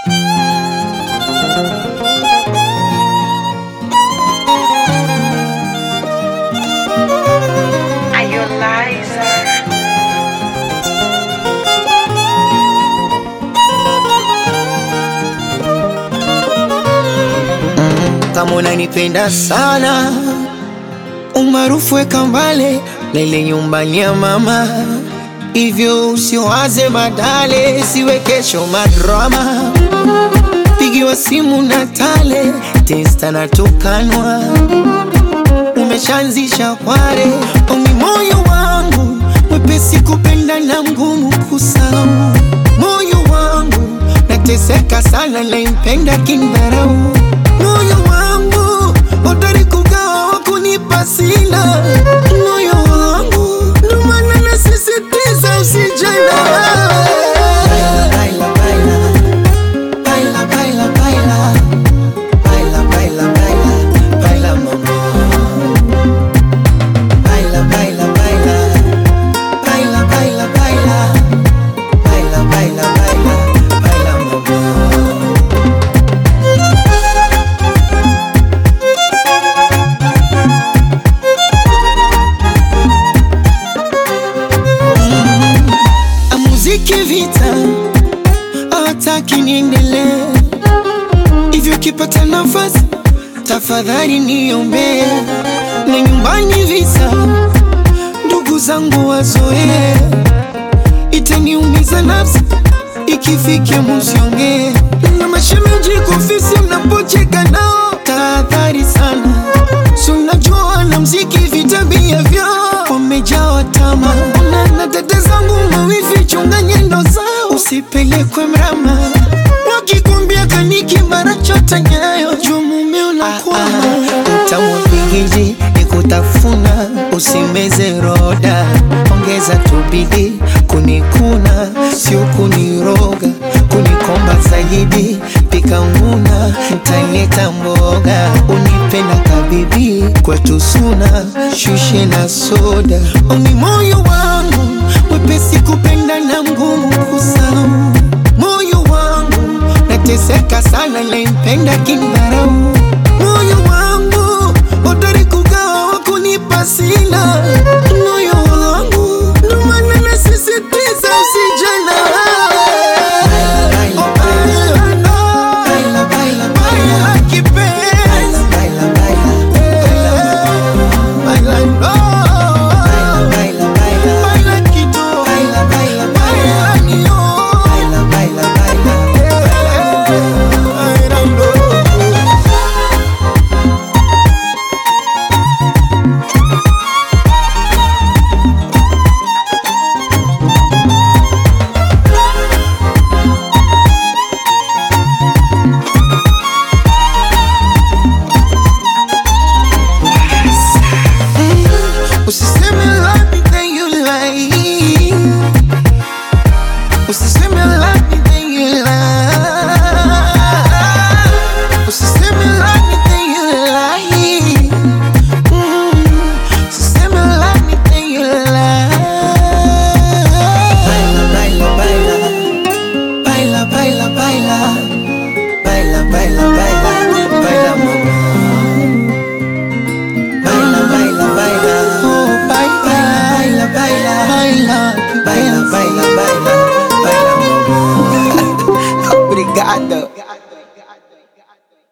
Kama unanipenda sana, umaarufu weka mbale na ile nyumbani ya mama. Hivyo usiwaze badale, siwe kesho madrama. Pigiwa simu na tale, testa na tukanwa. Umeshaanzisha kware, omi moyo wangu mwepesi kupenda na mgumu kusahau. Moyo wangu nateseka sana na impenda kindharau. Moyo wangu hodari kugawa wakunipa sina. Moyo wangu ndo maana nasisitiza usijana wewe. Baila, baila, baila, baila, baila, baila, baila, baila, baila mama. Baila, baila, baila, baila, baila, baila, baila, baila, baila, baila mama. Muziki vita, hawataki niendelee. Hivyo kipata nafasi, tafadhali niombe. Na nyumbani visa, ndugu zangu wazoe. Itaniumiza nafsi, ikifikia msiongee. Na mashemeji kwa ofisi mnapocheka nao, tahadhari sana. Si unajua na mziki vitabia vyao, wamejawa tamaa. Na dada zangu mawifi, chunga nyendo zao, usipelekwe mrama. Wakikumbia kaniki mara chota nyayo, jua mume unakwama. Utamu bigiji ni kutafuna, usimeze roda. Ongeza tubidi, kunikuna sio kuniroga. Kunikomba zaidi, pika nguna, ntaleta mboga. Unipenda kabibi, kwetu suna, shushe na soda. Omi moyo wangu mwepesi kupenda na mgumu kusahau. Moyo wangu nateseka sana na impenda kindharau. Moyo wangu hodari kugawa wakunipa sina. Moyo wangu ndo maana nasisitiza usijana wewe. Usiseme love me then you lie. Usiseme love me then you lie. Usiseme love me then you lie. Usiseme love me then you lie. Baila, baila, baila, baila, baila, baila, baila, baila, baila mama. Baila, baila, baila, oh baila, baila, baila, baila, baila, baila, baila, baila mama. Obrigado.